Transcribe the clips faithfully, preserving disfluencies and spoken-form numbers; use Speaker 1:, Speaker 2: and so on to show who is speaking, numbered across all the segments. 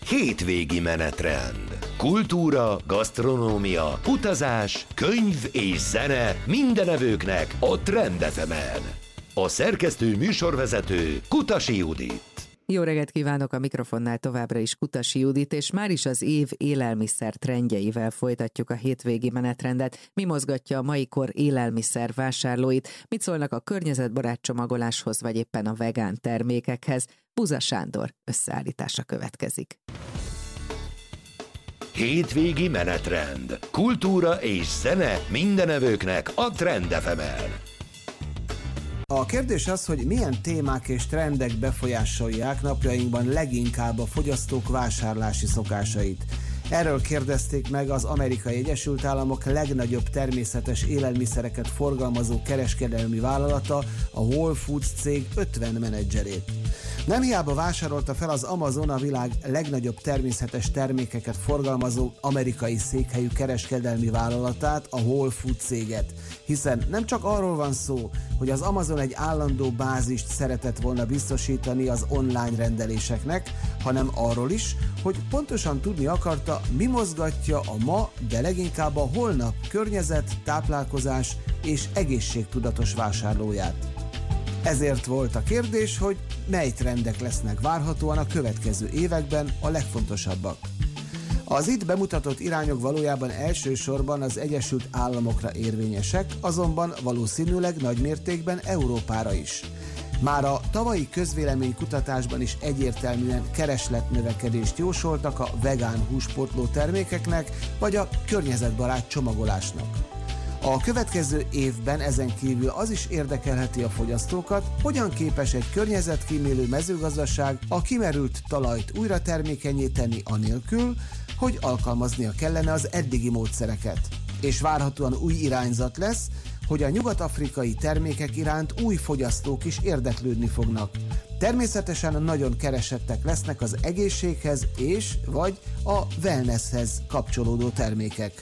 Speaker 1: Hétvégi menetrend. Kultúra, gasztronómia, utazás, könyv és zene minden evőknek a Trend ef emen. A szerkesztő műsorvezető Kutasi Judit.
Speaker 2: Jó reggelt kívánok, a mikrofonnál továbbra is Kutasi Judit, és már is az év élelmiszer trendjeivel folytatjuk a hétvégi menetrendet. Mi mozgatja a mai kor élelmiszer vásárlóit, mit szólnak a környezetbarát csomagoláshoz, vagy éppen a vegán termékekhez? Buza Sándor összeállítása következik.
Speaker 1: Hétvégi menetrend. Kultúra és zene minden evőknek a Trend ef emen.
Speaker 3: A kérdés az, hogy milyen témák és trendek befolyásolják napjainkban leginkább a fogyasztók vásárlási szokásait. Erről kérdezték meg az Amerikai Egyesült Államok legnagyobb természetes élelmiszereket forgalmazó kereskedelmi vállalata, a Whole Foods cég ötven menedzserét. Nem hiába vásárolta fel az Amazon a világ legnagyobb természetes termékeket forgalmazó amerikai székhelyű kereskedelmi vállalatát, a Whole Foods céget, hiszen nem csak arról van szó, hogy az Amazon egy állandó bázist szeretett volna biztosítani az online rendeléseknek, hanem arról is, hogy pontosan tudni akarta, mi mozgatja a ma, de leginkább a holnap környezet, táplálkozás és egészségtudatos vásárlóját. Ezért volt a kérdés, hogy mely trendek lesznek várhatóan a következő években a legfontosabbak. Az itt bemutatott irányok valójában elsősorban az Egyesült Államokra érvényesek, azonban valószínűleg nagy mértékben Európára is. Már a tavalyi közvéleménykutatásban is egyértelműen keresletnövekedést jósoltak a vegán húspótló termékeknek vagy a környezetbarát csomagolásnak. A következő évben ezen kívül az is érdekelheti a fogyasztókat, hogyan képes egy környezetkímélő mezőgazdaság a kimerült talajt újra termékenyé tenni anélkül, hogy alkalmaznia kellene az eddigi módszereket. És várhatóan új irányzat lesz, hogy a nyugat-afrikai termékek iránt új fogyasztók is érdeklődni fognak. Természetesen nagyon keresettek lesznek az egészséghez és vagy a wellnesshez kapcsolódó termékek.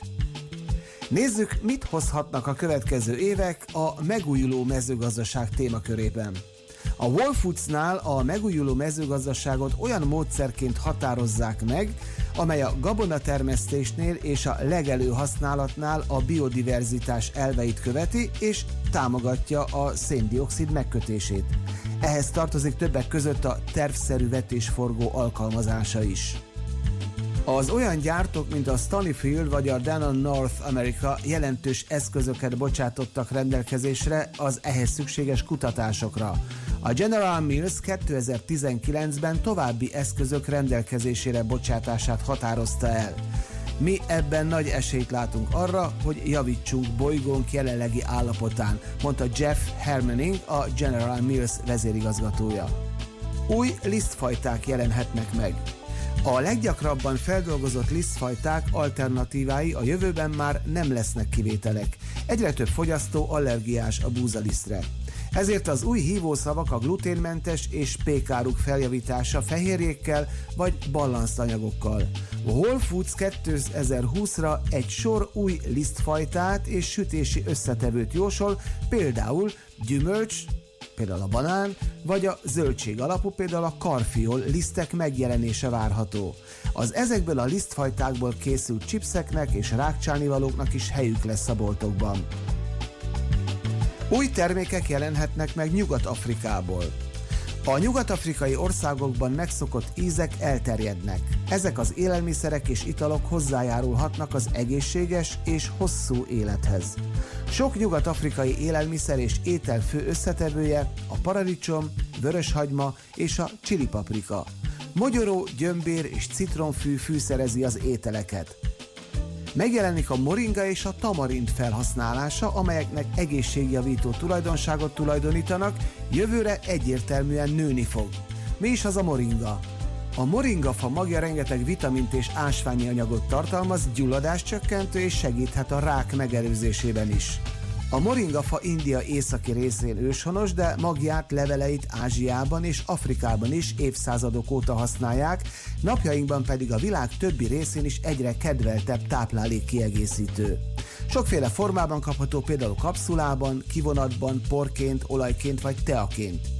Speaker 3: Nézzük, mit hozhatnak a következő évek a megújuló mezőgazdaság témakörében. A Whole Foodsnál a megújuló mezőgazdaságot olyan módszerként határozzák meg, amely a gabonatermesztésnél és a legelőhasználatnál a biodiverzitás elveit követi és támogatja a széndioxid megkötését. Ehhez tartozik többek között a tervszerű vetésforgó alkalmazása is. Az olyan gyártók, mint a Stonyfield vagy a Danone North America jelentős eszközöket bocsátottak rendelkezésre az ehhez szükséges kutatásokra. A General Mills kétezer-tizenkilencben további eszközök rendelkezésére bocsátását határozta el. Mi ebben nagy esélyt látunk arra, hogy javítsunk bolygónk jelenlegi állapotán, mondta Jeff Harmening, a General Mills vezérigazgatója. Új lisztfajták jelenhetnek meg. A leggyakrabban feldolgozott lisztfajták alternatívái a jövőben már nem lesznek kivételek. Egyre több fogyasztó allergiás a búzalisztre. Ezért az új hívószavak a gluténmentes és pékáruk feljavítása fehérjékkel vagy balanszanyagokkal. A Whole Foods kétezer-húszra egy sor új lisztfajtát és sütési összetevőt jósol, például gyümölcs, például a banán, vagy a zöldség alapú, például a karfiol lisztek megjelenése várható. Az ezekből a lisztfajtákból készült chipseknek és rákcsálnivalóknak is helyük lesz a boltokban. Új termékek jelenhetnek meg Nyugat-Afrikából. A nyugat-afrikai országokban megszokott ízek elterjednek. Ezek az élelmiszerek és italok hozzájárulhatnak az egészséges és hosszú élethez. Sok nyugat-afrikai élelmiszer és étel fő összetevője a paradicsom, vöröshagyma és a csilipaprika. Mogyoró, gyömbér és citronfű fűszerezi az ételeket. Megjelenik a moringa és a tamarind felhasználása, amelyeknek egészségjavító tulajdonságot tulajdonítanak, jövőre egyértelműen nőni fog. Mi is az a moringa? A moringafa magja rengeteg vitamint és ásványi anyagot tartalmaz, gyulladáscsökkentő és segíthet a rák megelőzésében is. A moringafa India északi részén őshonos, de magját, leveleit Ázsiában és Afrikában is évszázadok óta használják, napjainkban pedig a világ többi részén is egyre kedveltebb táplálékkiegészítő. Sokféle formában kapható, például kapszulában, kivonatban, porként, olajként vagy teaként.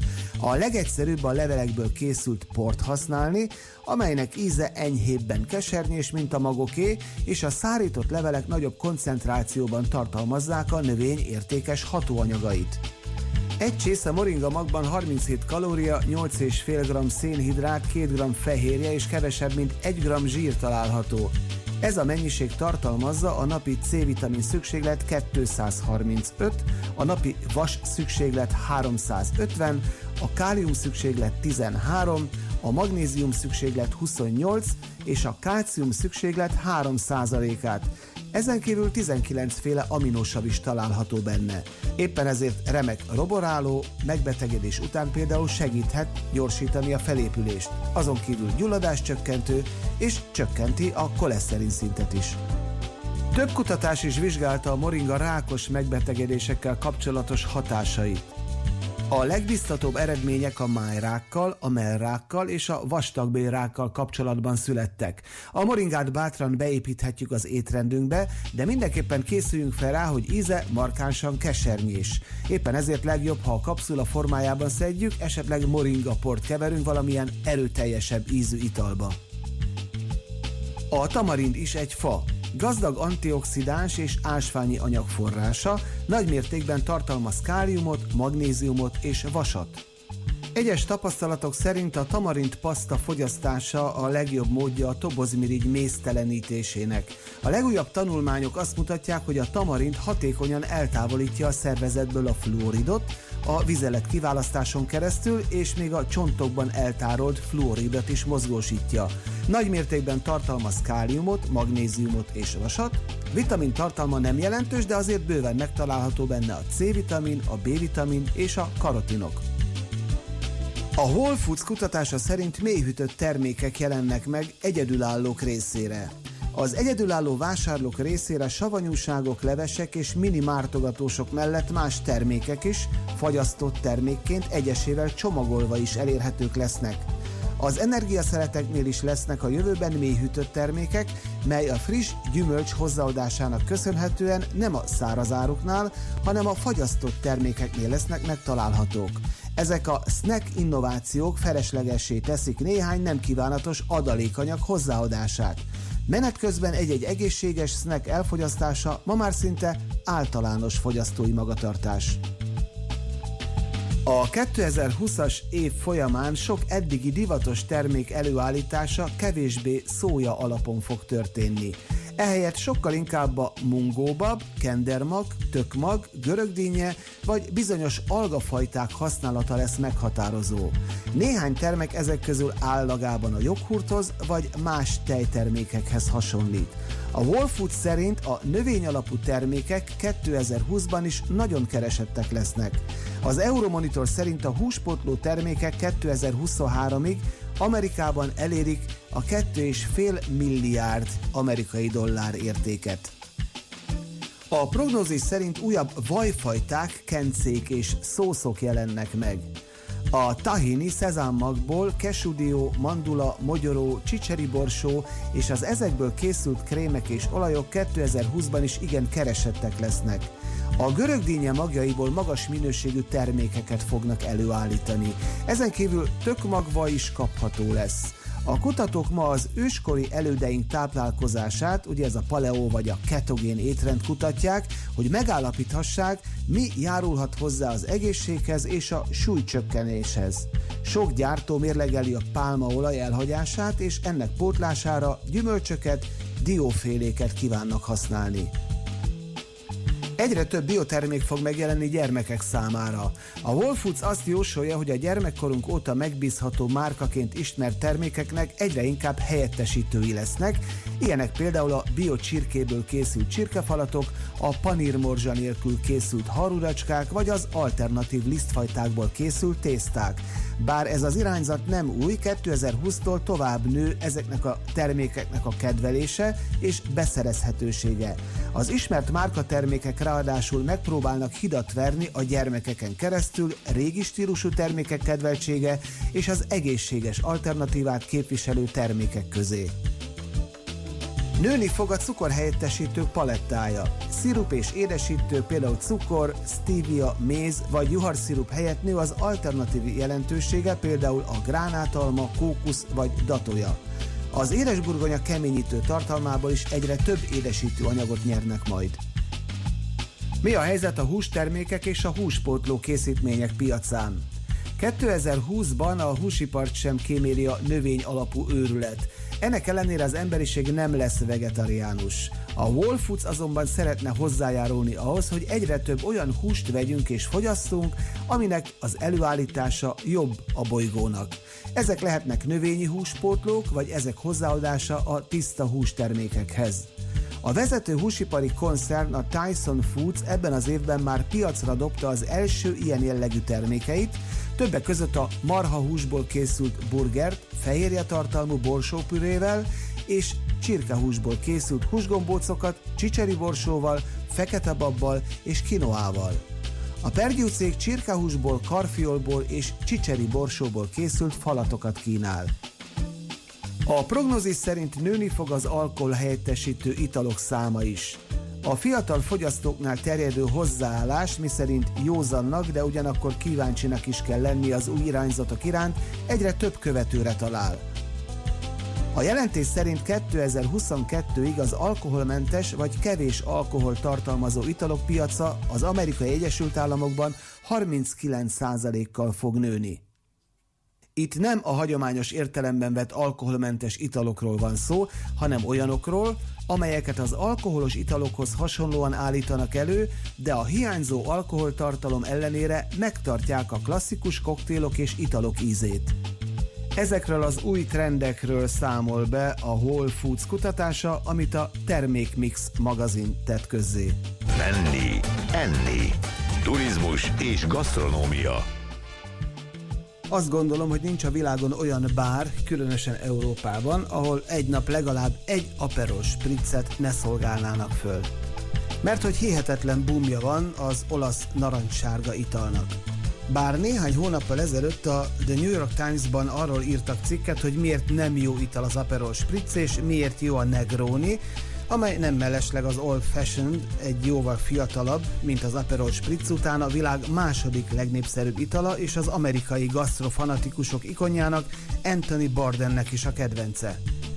Speaker 3: A legegyszerűbb a levelekből készült port használni, amelynek íze enyhébben kesernyés, mint a magoké, és a szárított levelek nagyobb koncentrációban tartalmazzák a növény értékes hatóanyagait. Egy csésze moringa magban harminchét kalória, nyolc egész öt gramm szénhidrát, két gramm fehérje és kevesebb, mint egy gramm zsír található. Ez a mennyiség tartalmazza a napi C-vitamin szükséglet kétszázharmincöt, a napi vas szükséglet háromszázötven, a kálium szükséglet tizenhárom, a magnézium szükséglet huszonnyolc és a kálcium szükséglet három százalékát. Ezen kívül tizenkilenc féle aminósav is található benne. Éppen ezért remek roboráló, megbetegedés után például segíthet gyorsítani a felépülést. Azon kívül gyulladáscsökkentő és csökkenti a koleszterin szintet is. Több kutatás is vizsgálta a moringa rákos megbetegedésekkel kapcsolatos hatásait. A legbiztatóbb eredmények a májrákkal, a mellrákkal és a vastagbélrákkal kapcsolatban születtek. A moringát bátran beépíthetjük az étrendünkbe, de mindenképpen készüljünk fel rá, hogy íze markánsan kesernyés. Éppen ezért legjobb, ha a kapszula formájában szedjük, esetleg moringaport keverünk valamilyen erőteljesebb ízű italba. A tamarind is egy fa. Gazdag antioxidáns és ásványi anyag forrása, nagy mértékben tartalmaz káliumot, magnéziumot és vasat. Egyes tapasztalatok szerint a tamarind paszta fogyasztása a legjobb módja a tobozmirigy méztelenítésének. A legújabb tanulmányok azt mutatják, hogy a tamarind hatékonyan eltávolítja a szervezetből a fluoridot, a vizelet kiválasztáson keresztül, és még a csontokban eltárolt fluoridot is mozgósítja. Nagy mértékben tartalmaz káliumot, magnéziumot és vasat. Vitamin tartalma nem jelentős, de azért bőven megtalálható benne a C-vitamin, a B-vitamin és a karotinok. A Whole Foods kutatása szerint mélyhűtött termékek jelennek meg egyedülállók részére. Az egyedülálló vásárlók részére savanyúságok, levesek és mini mártogatósok mellett más termékek is, fagyasztott termékként egyesével csomagolva is elérhetők lesznek. Az energiaszeleteknél is lesznek a jövőben mélyhűtött termékek, mely a friss gyümölcs hozzáadásának köszönhetően nem a szárazáruknál, hanem a fagyasztott termékeknél lesznek megtalálhatók. Ezek a snack innovációk feleslegessé teszik néhány nem kívánatos adalékanyag hozzáadását. Menet közben egy-egy egészséges snack elfogyasztása ma már szinte általános fogyasztói magatartás. A kétezer-húszas év folyamán sok eddigi divatos termék előállítása kevésbé szója alapon fog történni. Ehelyett sokkal inkább a mungóbab, kendermag, tökmag, görögdínnye vagy bizonyos algafajták használata lesz meghatározó. Néhány termék ezek közül állagában a joghurthoz vagy más tejtermékekhez hasonlít. A Whole Foods szerint a növényalapú termékek kétezer-húszban is nagyon keresettek lesznek. Az Euromonitor szerint a húspótló termékek kétezer-huszonháromig Amerikában elérik a két egész öt milliárd amerikai dollár értéket. A prognózis szerint újabb vajfajták, kencék és szószok jelennek meg. A tahini szezámmagból kesudió, mandula, mogyoró, csicseriborsó és az ezekből készült krémek és olajok kétezer-húszban is igen keresettek lesznek. A görögdínnye magjaiból magas minőségű termékeket fognak előállítani. Ezen kívül tökmagvaj is kapható lesz. A kutatók ma az őskori elődeink táplálkozását, ugye ez a paleo vagy a ketogén étrend kutatják, hogy megállapíthassák, mi járulhat hozzá az egészséghez és a súlycsökkenéshez. Sok gyártó mérlegeli a pálmaolaj elhagyását, és ennek pótlására gyümölcsöket, dióféléket kívánnak használni. Egyre több biotermék fog megjelenni gyermekek számára. A Whole Foods azt jósolja, hogy a gyermekkorunk óta megbízható márkaként ismert termékeknek egyre inkább helyettesítői lesznek, ilyenek például a biocsirkéből készült csirkefalatok, a panírmorzsa nélkül készült haruracskák vagy az alternatív lisztfajtákból készült tészták. Bár ez az irányzat nem új, kétezer-húsztól tovább nő ezeknek a termékeknek a kedvelése és beszerezhetősége. Az ismert márkatermékek ráadásul megpróbálnak hidat verni a gyermekeken keresztül régi stílusú termékek kedveltsége és az egészséges alternatívát képviselő termékek közé. Nőni fog a cukorhelyettesítők palettája. Szirup és édesítő, például cukor, stevia, méz vagy juharszirup helyett nő az alternatív jelentősége, például a gránátalma, kókusz vagy datoja. Az édesburgonya keményítő tartalmából is egyre több édesítő anyagot nyernek majd. Mi a helyzet a hústermékek és a húspótló készítmények piacán? kétezer-húszban a húsipart sem kíméli a növény alapú őrület. Ennek ellenére az emberiség nem lesz vegetariánus. A Whole Foods azonban szeretne hozzájárulni ahhoz, hogy egyre több olyan húst vegyünk és fogyasszunk, aminek az előállítása jobb a bolygónak. Ezek lehetnek növényi húspótlók, vagy ezek hozzáadása a tiszta hústermékekhez. A vezető húsipari koncern, a Tyson Foods ebben az évben már piacra dobta az első ilyen jellegű termékeit, többek között a marhahúsból készült burgert, fehérjetartalmú borsópürével és csirkehúsból készült húsgombócokat csicseriborsóval, feketebabbal és kinoával. A Pergyú cég csirkehúsból, karfiolból és csicseri borsóból készült falatokat kínál. A prognózis szerint nőni fog az alkohol helyettesítő italok száma is. A fiatal fogyasztóknál terjedő hozzáállás, miszerint józannak, de ugyanakkor kíváncsinak is kell lenni az új irányzatok iránt, egyre több követőre talál. A jelentés szerint kétezer-huszonkettőig az alkoholmentes vagy kevés alkohol tartalmazó italok piaca az Amerikai Egyesült Államokban harminckilenc százalékkal fog nőni. Itt nem a hagyományos értelemben vett alkoholmentes italokról van szó, hanem olyanokról, amelyeket az alkoholos italokhoz hasonlóan állítanak elő, de a hiányzó alkoholtartalom ellenére megtartják a klasszikus koktélok és italok ízét. Ezekről az új trendekről számol be a Whole Foods kutatása, amit a Termékmix magazin tett közzé.
Speaker 1: Venni, enni, turizmus és gasztronómia.
Speaker 3: Azt gondolom, hogy nincs a világon olyan bár, különösen Európában, ahol egy nap legalább egy Aperol Spritzet ne szolgálnának föl. Mert hogy hihetetlen boomja van az olasz narancssárga italnak. Bár néhány hónappal ezelőtt a The New York Times-ban arról írtak cikket, hogy miért nem jó ital az Aperol Spritz és miért jó a Negroni, amely nem mellesleg az Old Fashioned, egy jóval fiatalabb, mint az Aperol Spritz után a világ második legnépszerűbb itala, és az amerikai gasztrofanatikusok ikonjának, Anthony Bourdainnek is a kedvence.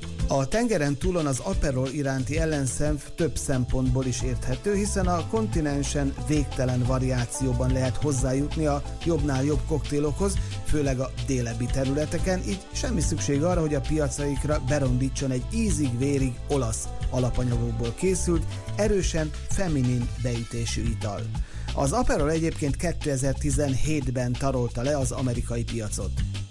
Speaker 3: A tengeren túlon az Aperol iránti ellenszenv több szempontból is érthető, hiszen a kontinensen végtelen variációban lehet hozzájutni a jobbnál jobb koktélokhoz, főleg a délebbi területeken, így semmi szükség arra, hogy a piacaikra berondítson egy ízig-vérig olasz alapanyagokból készült, erősen feminin beütésű ital. Az Aperol egyébként kétezer-tizenhétben tarolta le az amerikai piacot.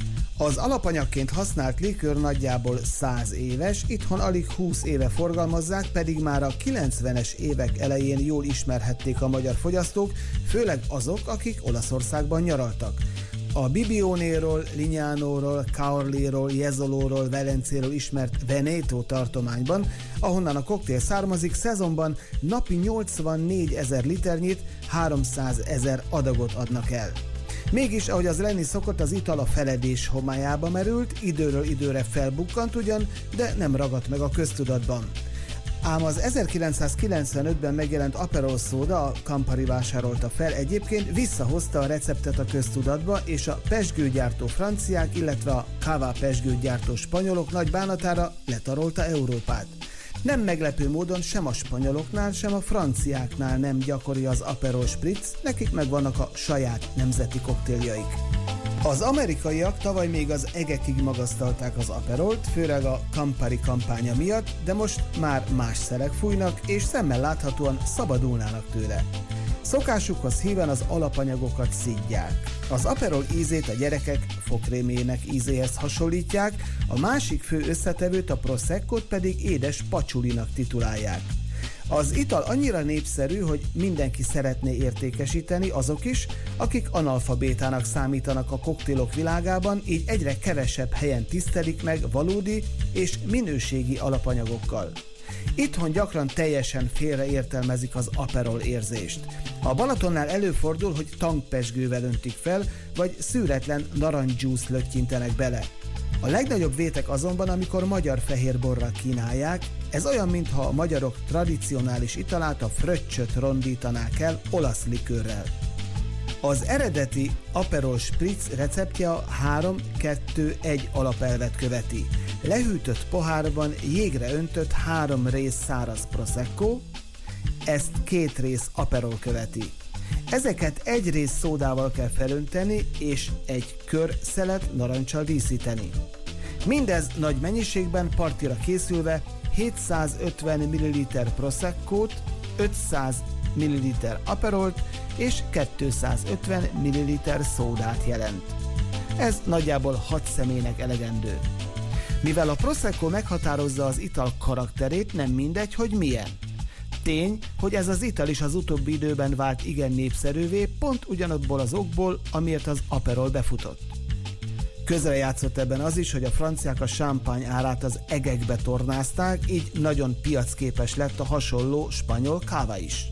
Speaker 3: Az alapanyagként használt likőr nagyjából száz éves, itthon alig húsz éve forgalmazzák, pedig már a kilencvenes évek elején jól ismerhették a magyar fogyasztók, főleg azok, akik Olaszországban nyaraltak. A Bibionéról, Lignánóról, Caorliról, Jezzolóról, Velencéről ismert Veneto tartományban, ahonnan a koktél származik, szezonban napi nyolcvannégy-ezer liternyit, háromszázezer adagot adnak el. Mégis, ahogy az lenni szokott, az ital a feledés homályába merült, időről időre felbukkant ugyan, de nem ragadt meg a köztudatban. Ám az ezerkilencszázkilencvenötben megjelent Aperol Soda, a Campari vásárolta fel, egyébként visszahozta a receptet a köztudatba, és a pezsgőgyártó franciák, illetve a Cava pezsgőgyártó spanyolok nagy bánatára letarolta Európát. Nem meglepő módon sem a spanyoloknál, sem a franciáknál nem gyakori az Aperol Spritz, nekik megvannak a saját nemzeti koktéljaik. Az amerikaiak tavaly még az egekig magasztalták az Aperolt, főleg a Campari kampánya miatt, de most már más szelek fújnak, és szemmel láthatóan szabadulnának tőle. Szokásukhoz híven az alapanyagokat szidják. Az Aperol ízét a gyerekek fogkrémjének ízéhez hasonlítják, a másik fő összetevőt, a Proseccot pedig édes pacsulinak titulálják. Az ital annyira népszerű, hogy mindenki szeretné értékesíteni, azok is, akik analfabétának számítanak a koktélok világában, így egyre kevesebb helyen tisztelik meg valódi és minőségi alapanyagokkal. Itthon gyakran teljesen félreértelmezik az Aperol érzést. A Balatonnál előfordul, hogy tankpezsgővel öntik fel, vagy szűretlen narancsjuice löttyintenek bele. A legnagyobb vétek azonban, amikor magyar fehérborral kínálják, ez olyan, mintha a magyarok tradicionális italát, a fröccsöt rondítanák el olasz likőrrel. Az eredeti Aperol Spritz receptje a három kettő egy alapelvet követi. Lehűtött pohárban jégre öntött három rész száraz prosecco, ezt két rész Aperol követi. Ezeket egy rész szódával kell felönteni, és egy kör szelet narancsal díszíteni. Mindez nagy mennyiségben partira készülve hétszázötven milliliter Proseccót, ötszáz milliliter Aperolt és kétszázötven milliliter szódát jelent. Ez nagyjából hat személynek elegendő. Mivel a Prosecco meghatározza az ital karakterét, nem mindegy, hogy milyen. Tény, hogy ez az ital is az utóbbi időben vált igen népszerűvé, pont ugyanabból az okból, amiért az Aperol befutott. Közrejátszott ebben az is, hogy a franciák a champagne árát az egekbe tornázták, így nagyon piacképes lett a hasonló spanyol káva is.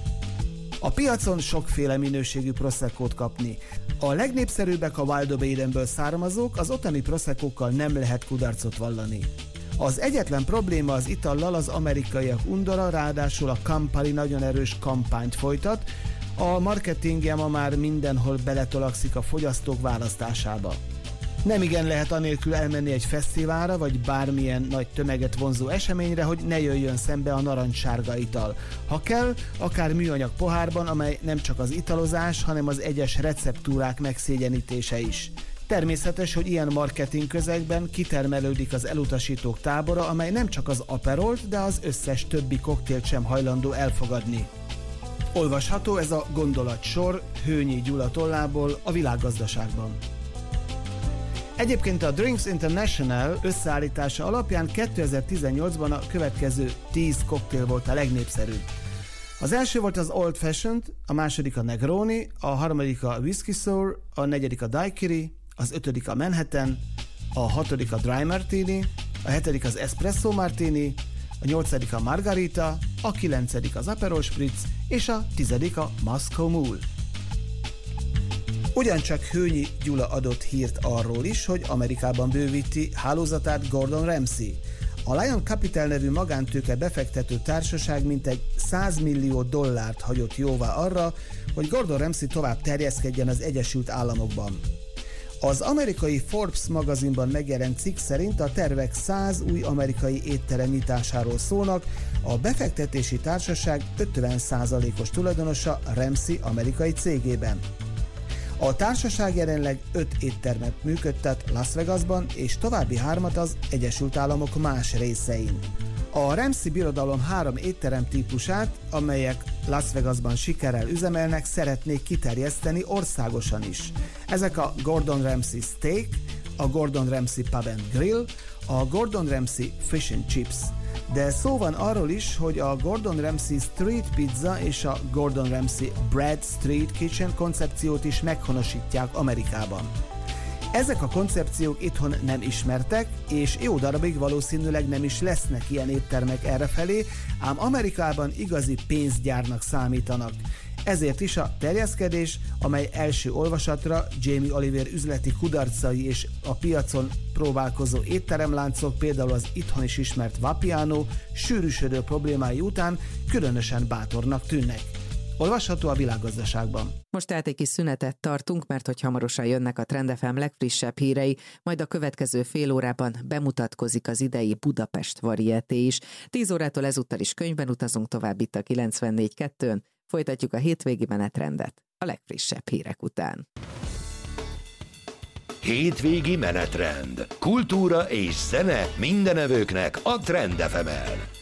Speaker 3: A piacon sokféle minőségű Proseccót kapni. A legnépszerűbbek a Wild of Edenből származók, az ottani Proseccókkal nem lehet kudarcot vallani. Az egyetlen probléma az itallal az amerikaiak undora, ráadásul a Campari nagyon erős kampányt folytat, a marketingje ma már mindenhol beletolakszik a fogyasztók választásába. Nem igen lehet anélkül elmenni egy fesztiválra, vagy bármilyen nagy tömeget vonzó eseményre, hogy ne jöjjön szembe a narancssárga ital. Ha kell, akár műanyag pohárban, amely nem csak az italozás, hanem az egyes receptúrák megszégyenítése is. Természetes, hogy ilyen marketing közegben kitermelődik az elutasítók tábora, amely nem csak az Aperolt, de az összes többi koktélt sem hajlandó elfogadni. Olvasható ez a gondolatsor Hőnyi Gyula tollából a Világgazdaságban. Egyébként a Drinks International összeállítása alapján kétezer-tizennyolcban a következő tíz koktél volt a legnépszerűbb. Az első volt az Old Fashioned, a második a Negroni, a harmadik a Whisky Sour, a negyedik a Daiquiri, az ötödik a Manhattan, a hatodik a Dry Martini, a hetedik az Espresso Martini, a nyolcadik a Margarita, a kilencedik az Aperol Spritz, és a tizedik a Moscow Mule. Ugyancsak Hőnyi Gyula adott hírt arról is, hogy Amerikában bővíti hálózatát Gordon Ramsay. A Lion Capital nevű magántőke befektető társaság mintegy száz millió dollárt hagyott jóvá arra, hogy Gordon Ramsay tovább terjeszkedjen az Egyesült Államokban. Az amerikai Forbes magazinban megjelent cikk szerint a tervek száz új amerikai étterem nyitásáról szólnak, a befektetési társaság ötven százalékos tulajdonosa Ramsay amerikai cégében. A társaság jelenleg öt éttermet működtet Las Vegasban, és további hármat az Egyesült Államok más részein. A Ramsay birodalom három étterem típusát, amelyek Las Vegasban sikerrel üzemelnek, szeretnék kiterjeszteni országosan is. Ezek a Gordon Ramsay Steak, a Gordon Ramsay Pub and Grill, a Gordon Ramsay Fish and Chips. De szó van arról is, hogy a Gordon Ramsay Street Pizza és a Gordon Ramsay Bread Street Kitchen koncepciót is meghonosítják Amerikában. Ezek a koncepciók itthon nem ismertek, és jó darabig valószínűleg nem is lesznek ilyen éttermek errefelé, ám Amerikában igazi pénzgyárnak számítanak. Ezért is a terjeszkedés, amely első olvasatra Jamie Oliver üzleti kudarcai és a piacon próbálkozó étteremláncok, például az itthon is ismert Vapiano sűrűsödő problémái után különösen bátornak tűnnek. Olvasható a Világgazdaságban.
Speaker 2: Most tehát egy kis szünetet tartunk, mert hogy hamarosan jönnek a Trend ef em legfrissebb hírei, majd a következő fél órában bemutatkozik az idei Budapest varieté is. tíz órától ezúttal is könyvben utazunk tovább itt a kilencvennégy kettőn, folytatjuk a hétvégi menetrendet a legfrissebb hírek után.
Speaker 1: Hétvégi menetrend. Kultúra és zene mindenevőknek a Trend ef emen.